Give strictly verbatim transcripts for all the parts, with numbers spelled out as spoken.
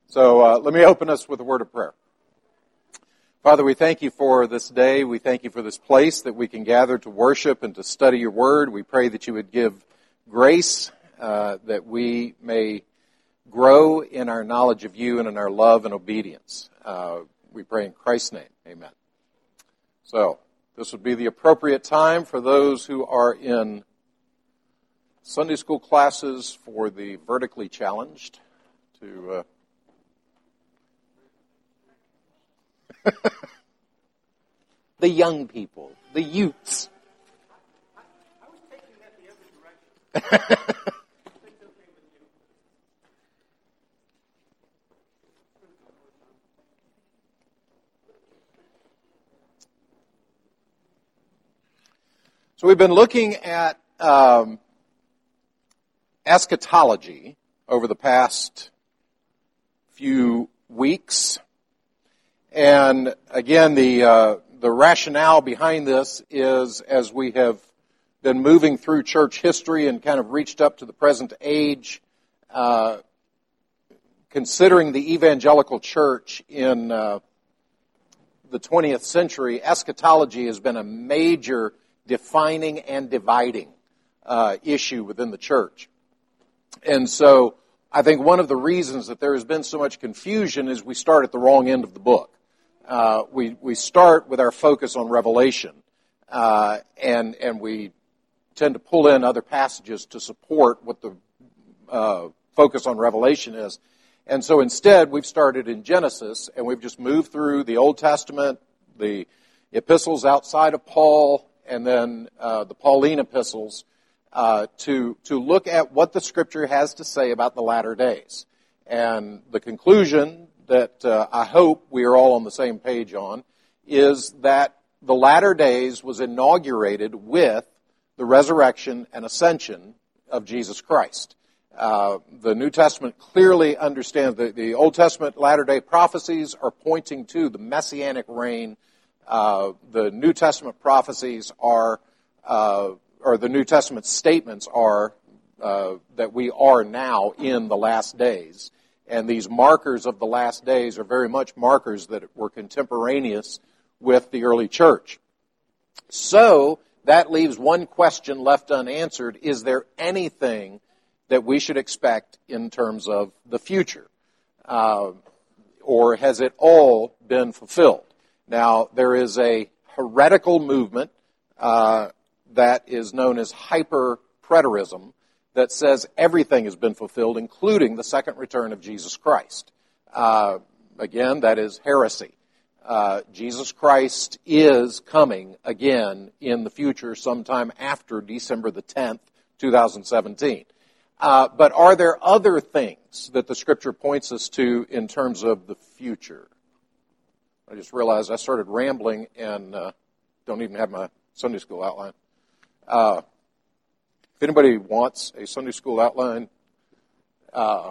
So uh, let me open us with a word of prayer. Father, we thank you for this day. We thank you for this place that we can gather to worship and to study your word. We pray that you would give grace, uh, that we may grow in our knowledge of you and in our love and obedience. Uh, we pray in Christ's name. Amen. So this would be the appropriate time for those who are in Sunday school classes for the vertically challenged to... Uh, the young people, the youths. I was taking that the other direction. So we've been looking at um, eschatology over the past few weeks. And again, the uh, the rationale behind this is, as we have been moving through church history and kind of reached up to the present age, uh, considering the evangelical church in uh, the twentieth century, eschatology has been a major defining and dividing uh, issue within the church. And so I think one of the reasons that there has been so much confusion is we start at the wrong end of the book. Uh, we, we start with our focus on Revelation, uh, and, and we tend to pull in other passages to support what the uh, focus on Revelation is. And so instead, we've started in Genesis, and we've just moved through the Old Testament, the epistles outside of Paul, and then uh, the Pauline epistles, uh, to, to look at what the Scripture has to say about the latter days. And the conclusion that uh, I hope we are all on the same page on, is that the latter days was inaugurated with the resurrection and ascension of Jesus Christ. Uh, the New Testament clearly understands that the Old Testament latter-day prophecies are pointing to the Messianic reign. Uh, the New Testament prophecies are, uh, or the New Testament statements are uh, that we are now in the last days. And these markers of the last days are very much markers that were contemporaneous with the early church. So that leaves one question left unanswered. Is there anything that we should expect in terms of the future? Uh, or has it all been fulfilled? Now, there is a heretical movement uh, that is known as hyper-preterism, that says everything has been fulfilled, including the second return of Jesus Christ. Uh, again, that is heresy. Uh, Jesus Christ is coming again in the future, sometime after December the tenth, two thousand seventeen. Uh, but are there other things that the Scripture points us to in terms of the future? I just realized I started rambling and uh, don't even have my Sunday school outline. Uh, If anybody wants a Sunday school outline, uh,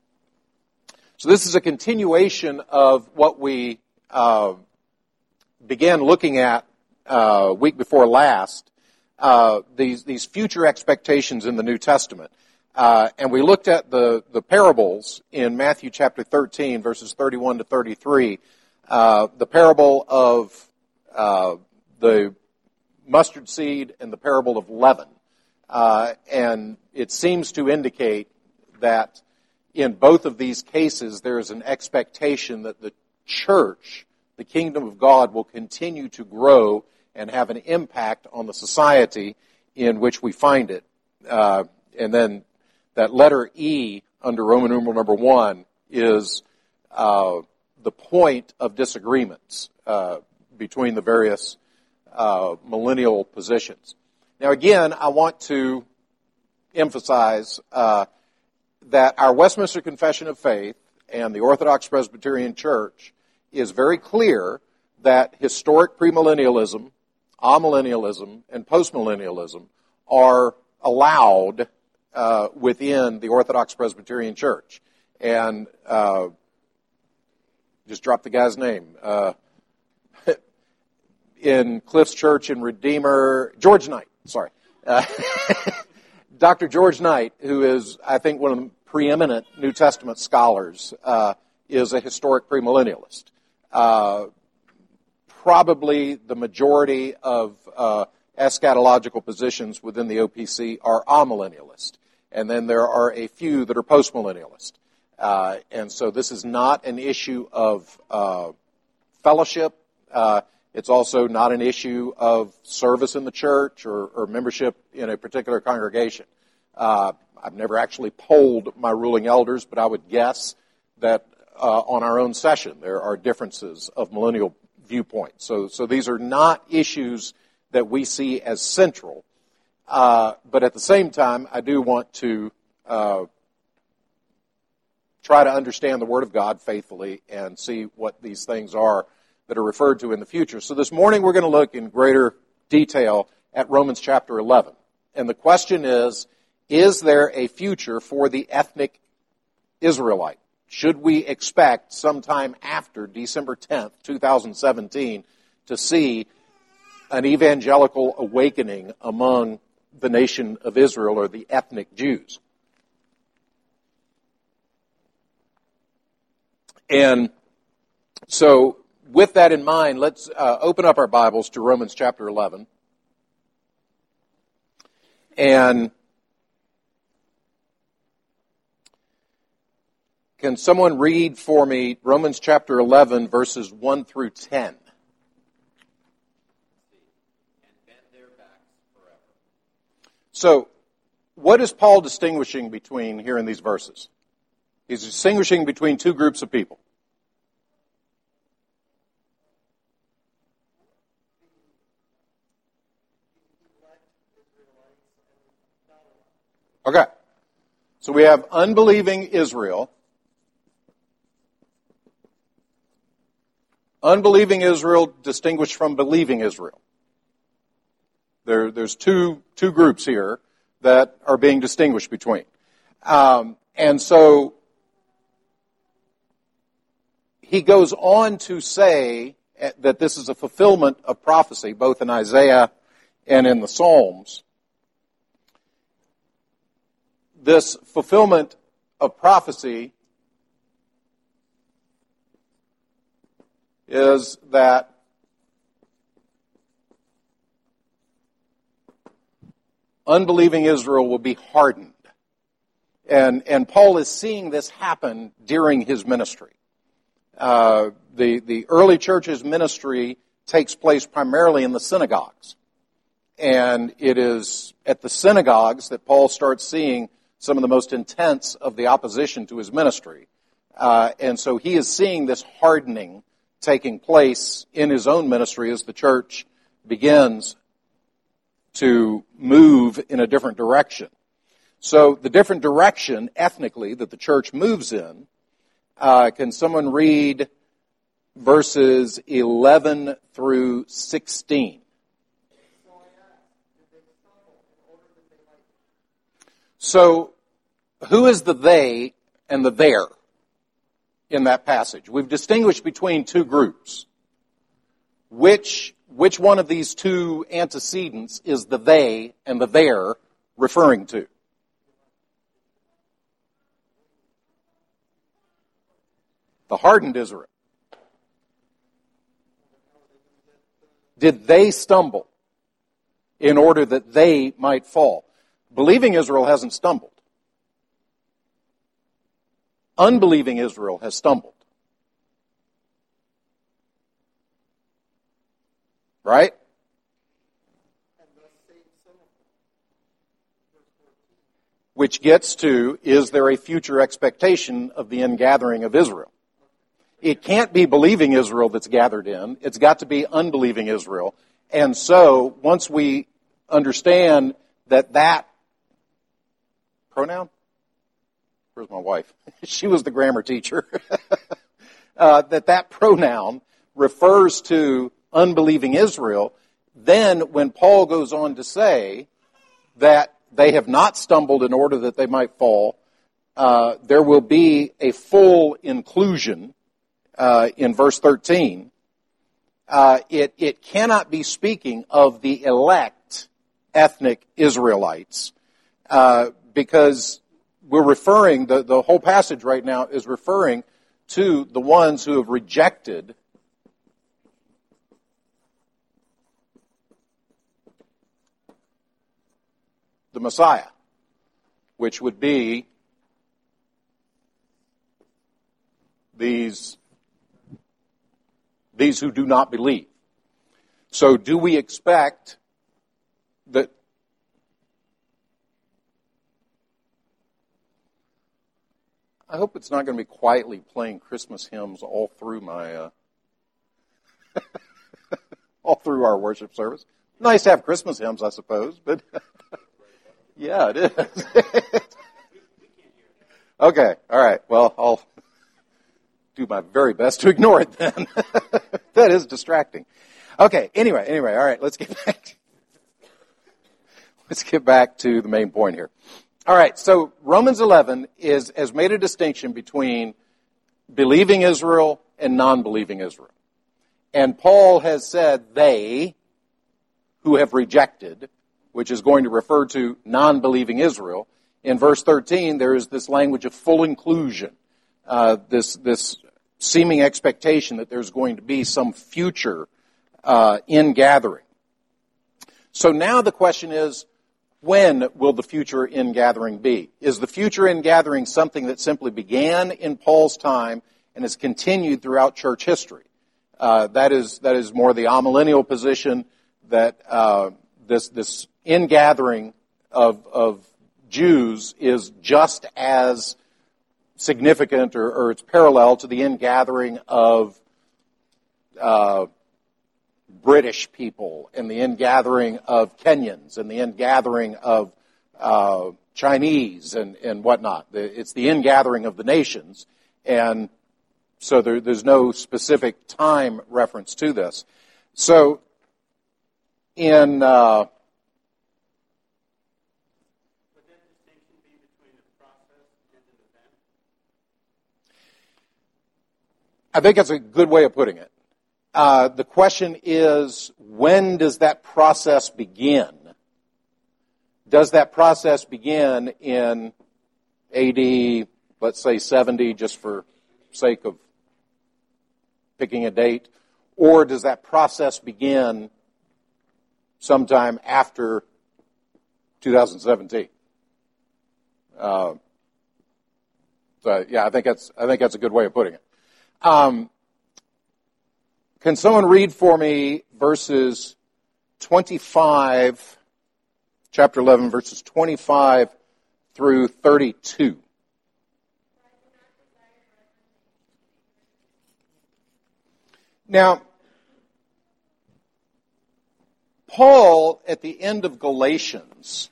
so this is a continuation of what we uh, began looking at uh, week before last, uh, these these future expectations in the New Testament. Uh, and we looked at the, the parables in Matthew chapter thirteen, verses thirty-one to thirty-three, uh, the parable of uh, the mustard seed and the parable of leaven. Uh, and it seems to indicate that in both of these cases there is an expectation that the church, the kingdom of God, will continue to grow and have an impact on the society in which we find it. Uh, and then that letter E under Roman numeral number one is uh, the point of disagreements uh, between the various uh, millennial positions. Now, again, I want to emphasize uh, that our Westminster Confession of Faith and the Orthodox Presbyterian Church is very clear that historic premillennialism, amillennialism, and postmillennialism are allowed uh, within the Orthodox Presbyterian Church. And uh, just drop the guy's name. Uh, in Cliff's Church in Redeemer, George Knight. Sorry. Uh, Doctor George Knight, who is, I think, one of the preeminent New Testament scholars, uh, is a historic premillennialist. Uh, probably the majority of uh, eschatological positions within the O P C are amillennialist. And then there are a few that are postmillennialist. Uh, and so this is not an issue of uh, fellowship. Uh, it's also not an issue of service in the church or, or membership in a particular congregation. Uh, I've never actually polled my ruling elders, but I would guess that uh, on our own session there are differences of millennial viewpoints. So, so these are not issues that we see as central. Uh, but at the same time, I do want to uh, try to understand the Word of God faithfully and see what these things are that are referred to in the future. So this morning we're going to look in greater detail at Romans chapter eleven. And the question is, is there a future for the ethnic Israelite? Should we expect sometime after December tenth, twenty seventeen, to see an evangelical awakening among the nation of Israel or the ethnic Jews? And so with that in mind, let's uh, open up our Bibles to Romans chapter eleven. And can someone read for me Romans chapter eleven, verses one through ten? So, what is Paul distinguishing between here in these verses? He's distinguishing between two groups of people. Okay. So we have unbelieving Israel. Unbelieving Israel distinguished from believing Israel. There, there's two two groups here that are being distinguished between. Um, and so he goes on to say that this is a fulfillment of prophecy, both in Isaiah and in the Psalms. This fulfillment of prophecy is that unbelieving Israel will be hardened. And, and Paul is seeing this happen during his ministry. Uh, the, the early church's ministry takes place primarily in the synagogues. And it is at the synagogues that Paul starts seeing some of the most intense of the opposition to his ministry. Uh, and so he is seeing this hardening taking place in his own ministry as the church begins to move in a different direction. So the different direction, ethnically, that the church moves in, uh, can someone read verses eleven through sixteen? So, who is the they and the there in that passage? We've distinguished between two groups. Which, which one of these two antecedents is the they and the there referring to? The hardened Israel. Did they stumble in order that they might fall? Believing Israel hasn't stumbled. Unbelieving Israel has stumbled. Right? Which gets to, is there a future expectation of the ingathering of Israel? It can't be believing Israel that's gathered in. It's got to be unbelieving Israel. And so, once we understand that that pronoun? Where's my wife? She was the grammar teacher. uh, that that pronoun refers to unbelieving Israel. Then when Paul goes on to say that they have not stumbled in order that they might fall, uh, there will be a full inclusion uh, in verse thirteen. Uh, it, it cannot be speaking of the elect ethnic Israelites, uh, because we're referring, the, the whole passage right now is referring to the ones who have rejected the Messiah, which would be these, these who do not believe. So do we expect that I hope it's not going to be quietly playing Christmas hymns all through my uh, all through our worship service. Nice to have Christmas hymns, I suppose, but yeah, it is. Okay, all right. Well, I'll do my very best to ignore it then. That is distracting. Okay, anyway, anyway, all right, let's get back. Let's get back to the main point here. All right, so Romans eleven is has made a distinction between believing Israel and non-believing Israel. And Paul has said they who have rejected, which is going to refer to non-believing Israel. In verse thirteen, there is this language of full inclusion, uh, this this seeming expectation that there's going to be some future uh, ingathering. So now the question is, when will the future ingathering be? Is the future ingathering something that simply began in Paul's time and has continued throughout church history? Uh, that is that is more the amillennial position that uh, this this ingathering of of Jews is just as significant, or, or it's parallel to the ingathering of uh, British people and the ingathering of Kenyans and the ingathering of uh, Chinese and, and whatnot. It's the ingathering of the nations, and so there, there's no specific time reference to this. So in uh, Would that distinction be between a process and an event? I think that's a good way of putting it. Uh, the question is, when does that process begin? Does that process begin in A D, let's say seventy, just for sake of picking a date? Or does that process begin sometime after two thousand seventeen? Uh, so yeah, I think that's I think that's a good way of putting it. Um, Can someone read for me verses twenty-five, chapter eleven, verses twenty-five through thirty-two? Now, Paul, at the end of Galatians,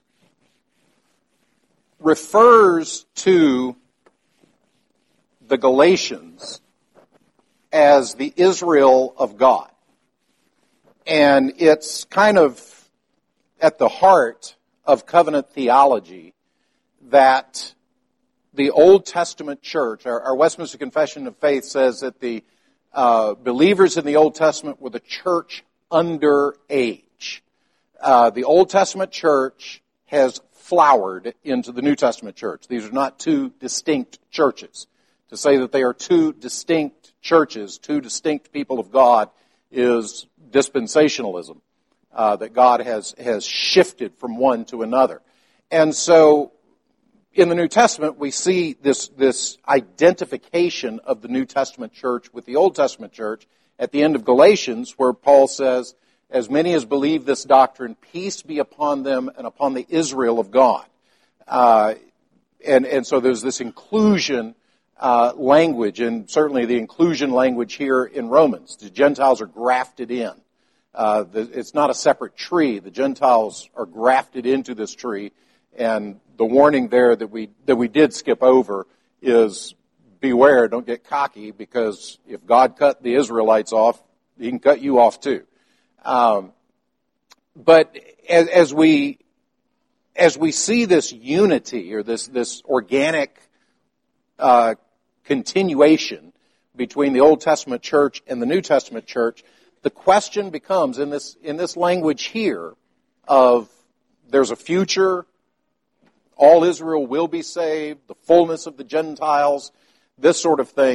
refers to the Galatians as the Israel of God. And it's kind of at the heart of covenant theology that the Old Testament church, our, our Westminster Confession of Faith says that the uh, believers in the Old Testament were the church under age. Uh, the Old Testament church has flowered into the New Testament church. These are not two distinct churches. To say that they are two distinct churches, two distinct people of God, is dispensationalism, uh, that God has, has shifted from one to another. And so, in the New Testament, we see this, this identification of the New Testament church with the Old Testament church at the end of Galatians, where Paul says, as many as believe this doctrine, peace be upon them and upon the Israel of God. Uh, and, and so there's this inclusion Uh, language, and certainly the inclusion language here in Romans. The Gentiles are grafted in. Uh, the, it's not a separate tree. The Gentiles are grafted into this tree, and the warning there that we that we did skip over is beware, don't get cocky, because if God cut the Israelites off, He can cut you off too. Um, but as, as we as we see this unity, or this this organic uh, continuation between the Old Testament church and the New Testament church, the question becomes, in this in this language here, of there's a future, all Israel will be saved, the fullness of the Gentiles, this sort of thing,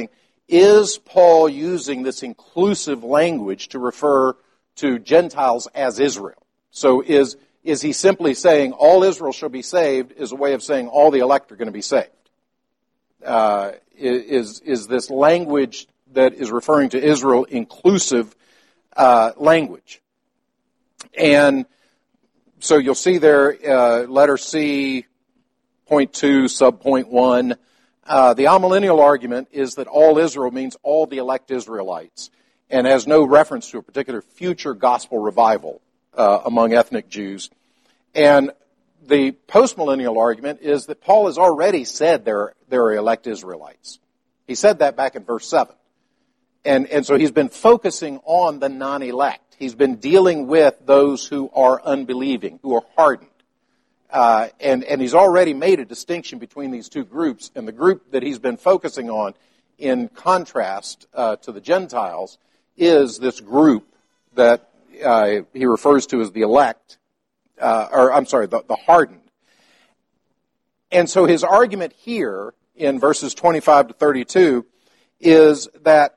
is Paul using this inclusive language to refer to Gentiles as Israel? So is, is he simply saying all Israel shall be saved is a way of saying all the elect are going to be saved? Uh, is, is this language that is referring to Israel inclusive uh, language? And so you'll see there, uh, letter C, point two, sub point one, uh, the amillennial argument is that all Israel means all the elect Israelites and has no reference to a particular future gospel revival uh, among ethnic Jews. And the postmillennial argument is that Paul has already said there, there are elect Israelites. He said that back in verse seven. And, and so he's been focusing on the non-elect. He's been dealing with those who are unbelieving, who are hardened. Uh, and, and he's already made a distinction between these two groups. And the group that he's been focusing on, in contrast uh, to the Gentiles, is this group that uh, he refers to as the elect, uh, or I'm sorry, the, the hardened. And so his argument here in verses twenty-five to thirty-two is that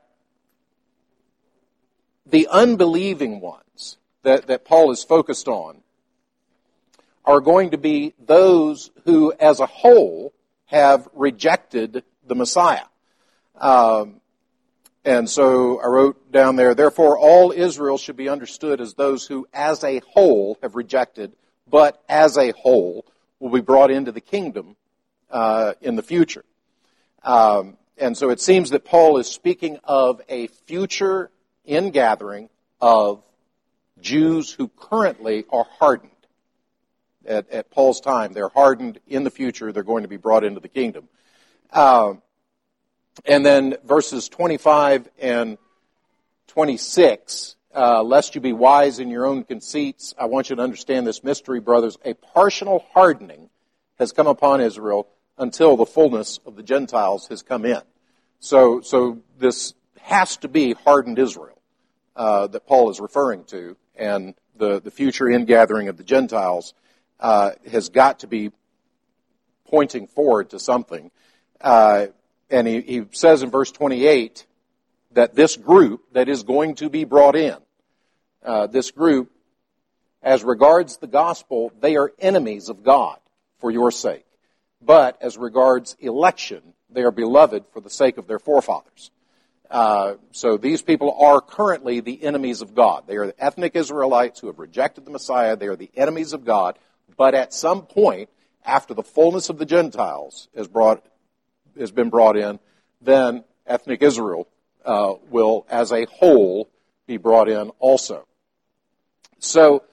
the unbelieving ones that, that Paul is focused on are going to be those who, as a whole, have rejected the Messiah. Um, and so I wrote down there, therefore all Israel should be understood as those who, as a whole, have rejected, but as a whole will be brought into the kingdom uh, in the future. Um, and so it seems that Paul is speaking of a future ingathering of Jews who currently are hardened. At, at Paul's time, they're hardened. In the future, they're going to be brought into the kingdom. Uh, and then verses twenty-five and twenty-six, uh, lest you be wise in your own conceits, I want you to understand this mystery, brothers. A partial hardening has come upon Israel until the fullness of the Gentiles has come in. So, so this has to be hardened Israel uh, that Paul is referring to, and the, the future ingathering of the Gentiles uh, has got to be pointing forward to something. Uh, and he, he says in verse twenty-eight that this group that is going to be brought in, uh, this group, as regards the gospel, they are enemies of God for your sake. But as regards election, they are beloved for the sake of their forefathers. Uh, so these people are currently the enemies of God. They are the ethnic Israelites who have rejected the Messiah. They are the enemies of God. But at some point, after the fullness of the Gentiles is brought, has been brought in, then ethnic Israel uh, will, as a whole, be brought in also. So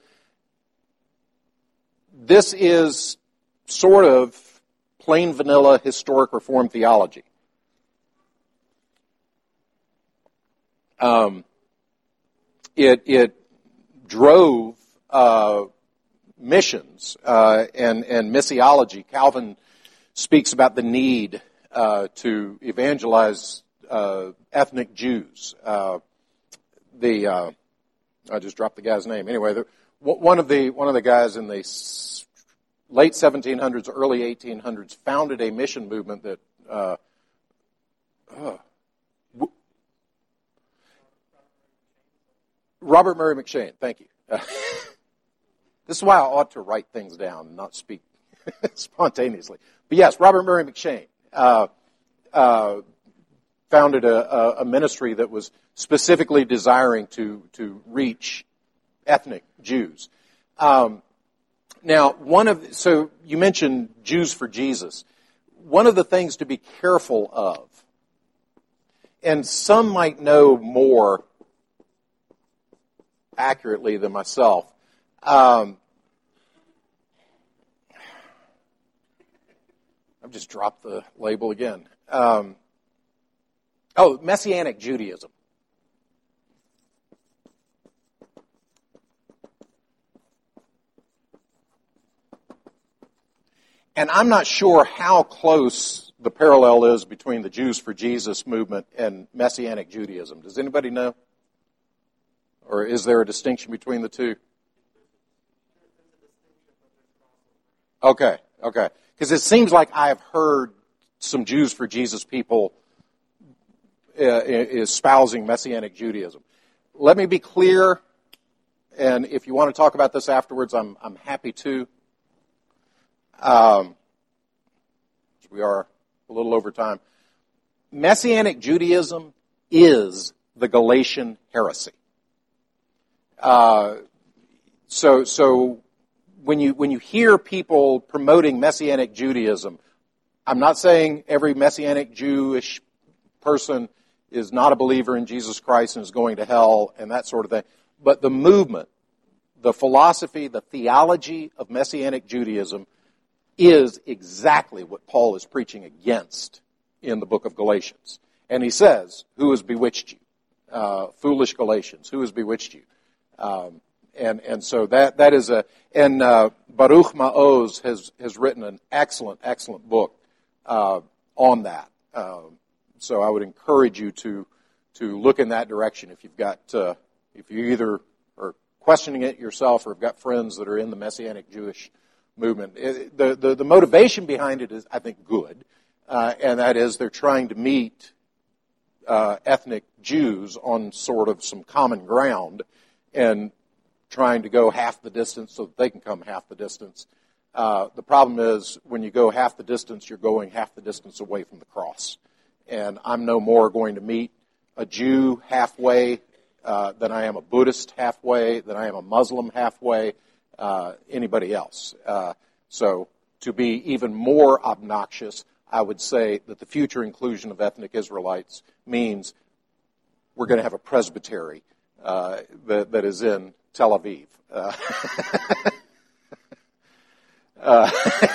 this is sort of plain vanilla historic Reformed theology. Um, it, it drove uh, missions uh, and, and missiology. Calvin speaks about the need uh, to evangelize uh, ethnic Jews. Uh, the uh, I just dropped the guy's name. Anyway, the, one of the one of the guys in the late seventeen hundreds, early eighteen hundreds, founded a mission movement that. Uh, uh, Robert Murray McCheyne, thank you. Uh, this is why I ought to write things down and not speak spontaneously. But yes, Robert Murray McCheyne uh, uh, founded a, a ministry that was specifically desiring to, to reach ethnic Jews. Um, now, one of so you mentioned Jews for Jesus. One of the things to be careful of, and some might know more accurately than myself. Um, I've just dropped the label again. Um, oh, Messianic Judaism. And I'm not sure how close the parallel is between the Jews for Jesus movement and Messianic Judaism. Does anybody know? Or is there a distinction between the two? Okay, okay. Because it seems like I've heard some Jews for Jesus people uh, is espousing Messianic Judaism. Let me be clear, and if you want to talk about this afterwards, I'm I'm happy to. Um, we are a little over time. Messianic Judaism is the Galatian heresy. Uh, so, so when you when you hear people promoting Messianic Judaism, I'm not saying every Messianic Jewish person is not a believer in Jesus Christ and is going to hell and that sort of thing. But the movement, the philosophy, the theology of Messianic Judaism is exactly what Paul is preaching against in the book of Galatians. And he says, who has bewitched you? Uh, foolish Galatians, who has bewitched you? Um, and and so that that is a, and uh, Baruch Ma'oz has, has written an excellent, excellent book uh, on that. Um, so I would encourage you to to look in that direction if you've got, uh, if you either are questioning it yourself or have got friends that are in the Messianic Jewish movement. It, the, the, the motivation behind it is, I think, good, uh, and that is they're trying to meet uh, ethnic Jews on sort of some common ground and trying to go half the distance so that they can come half the distance. Uh, the problem is when you go half the distance, you're going half the distance away from the cross. And I'm no more going to meet a Jew halfway uh, than I am a Buddhist halfway, than I am a Muslim halfway, Uh, anybody else. Uh, so to be even more obnoxious, I would say that the future inclusion of ethnic Israelites means we're going to have a presbytery uh, that, that is in Tel Aviv. Uh, uh,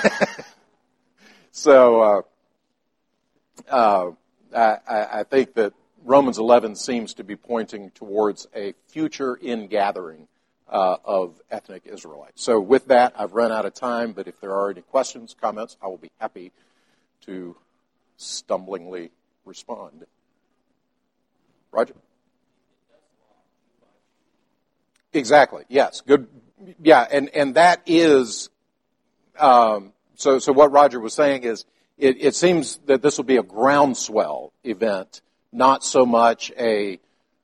so uh, uh, I, I think that Romans eleven seems to be pointing towards a future ingathering Uh, of ethnic Israelites. So with that, I've run out of time, but if there are any questions, comments, I will be happy to stumblingly respond. Roger? Exactly, yes. Good. Yeah, and, and that is, um, so, so what Roger was saying is, it, it seems that this will be a groundswell event, not so much a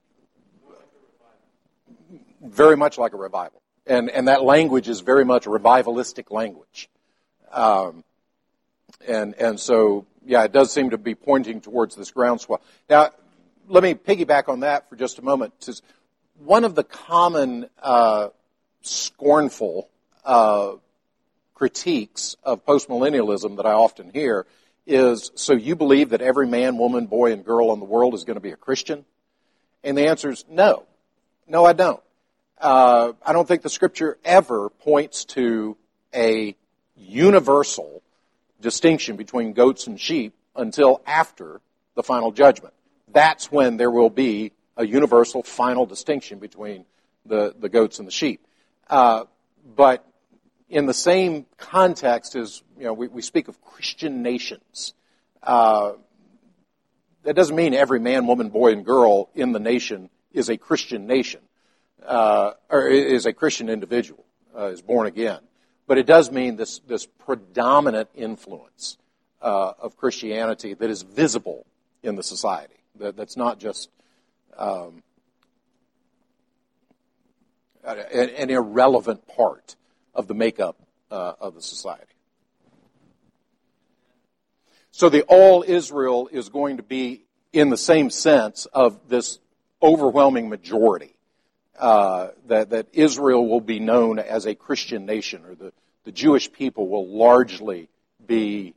very much like a revival. And and that language is very much a revivalistic language. Um, and and so, yeah, it does seem to be pointing towards this groundswell. Now, let me piggyback on that for just a moment. Says one of the common uh, scornful uh, critiques of postmillennialism that I often hear is, so you believe that every man, woman, boy, and girl in the world is going to be a Christian? And the answer is no. No, I don't. Uh, I don't think the Scripture ever points to a universal distinction between goats and sheep until after the final judgment. That's when there will be a universal final distinction between the, the goats and the sheep. Uh, but in the same context as, you know, we, we speak of Christian nations. Uh, that doesn't mean every man, woman, boy, and girl in the nation is a Christian nation. Uh, or is a Christian individual, uh, is born again. But it does mean this, this predominant influence uh, of Christianity that is visible in the society. That, that's not just um, an, an irrelevant part of the makeup uh, of the society. So the all Israel is going to be in the same sense of this overwhelming majority. Uh, that, that Israel will be known as a Christian nation, or the, the Jewish people will largely be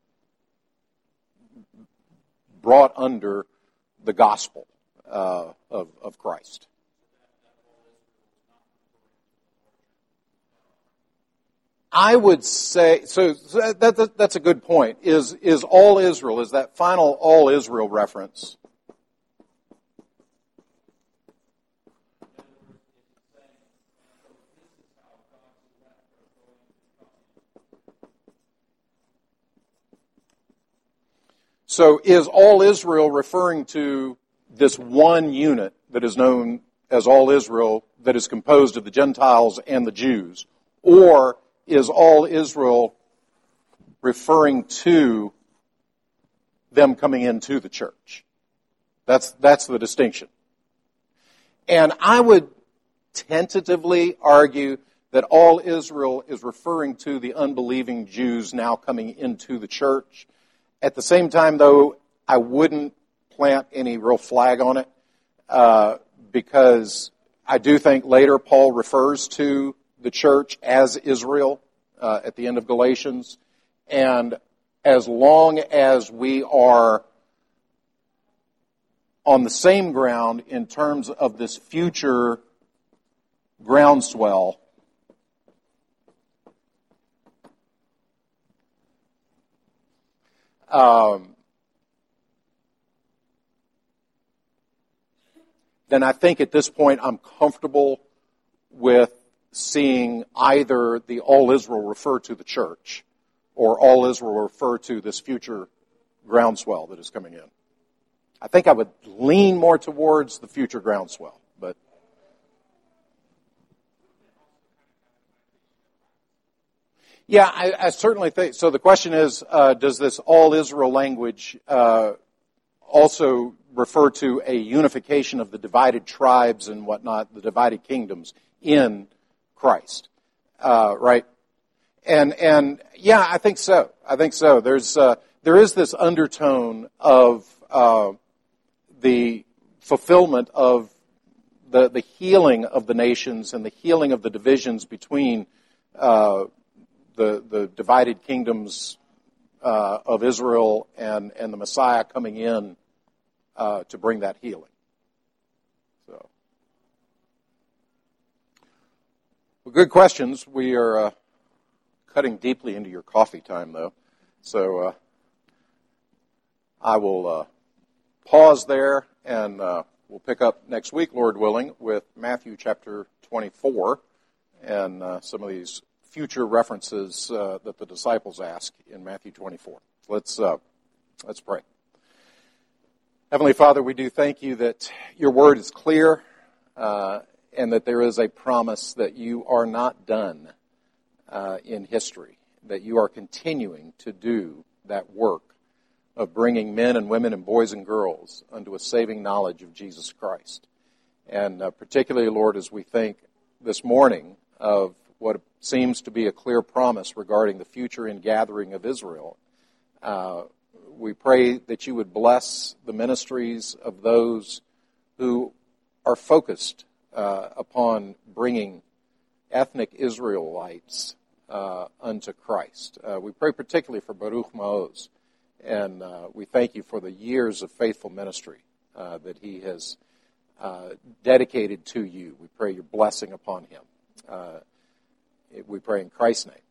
brought under the gospel uh, of, of Christ. I would say, so that, that, that's a good point. Is, is all Israel, is that final all Israel reference, so is all Israel referring to this one unit that is known as all Israel that is composed of the Gentiles and the Jews? Or is all Israel referring to them coming into the church? That's, that's the distinction. And I would tentatively argue that all Israel is referring to the unbelieving Jews now coming into the church. At the same time, though, I wouldn't plant any real flag on it, uh, because I do think later Paul refers to the church as Israel uh, at the end of Galatians. And as long as we are on the same ground in terms of this future groundswell, um, then I think at this point I'm comfortable with seeing either the all Israel refer to the church or all Israel refer to this future groundswell that is coming in. I think I would lean more towards the future groundswell, but yeah, I, I certainly think so. The question is, uh, does this all Israel language uh, also refer to a unification of the divided tribes and whatnot, the divided kingdoms in Christ, uh, right? And and yeah, I think so. I think so. There's uh, there is this undertone of uh, the fulfillment of the the healing of the nations and the healing of the divisions between uh, the the divided kingdoms uh, of Israel and and the Messiah coming in uh, to bring that healing. So, well, good questions. We are uh, cutting deeply into your coffee time, though, so uh, I will uh, pause there, and uh, we'll pick up next week, Lord willing, with Matthew chapter twenty-four and uh, some of these future references uh, that the disciples ask in Matthew twenty-four. Let's uh, let's pray. Heavenly Father, we do thank you that your word is clear uh, and that there is a promise that you are not done uh, in history, that you are continuing to do that work of bringing men and women and boys and girls unto a saving knowledge of Jesus Christ. And uh, particularly, Lord, as we think this morning of what seems to be a clear promise regarding the future ingathering of Israel, uh, we pray that you would bless the ministries of those who are focused uh, upon bringing ethnic Israelites uh, unto Christ. Uh, we pray particularly for Baruch Maoz, and uh, we thank you for the years of faithful ministry uh, that he has uh, dedicated to you. We pray your blessing upon him. Uh, we pray in Christ's name.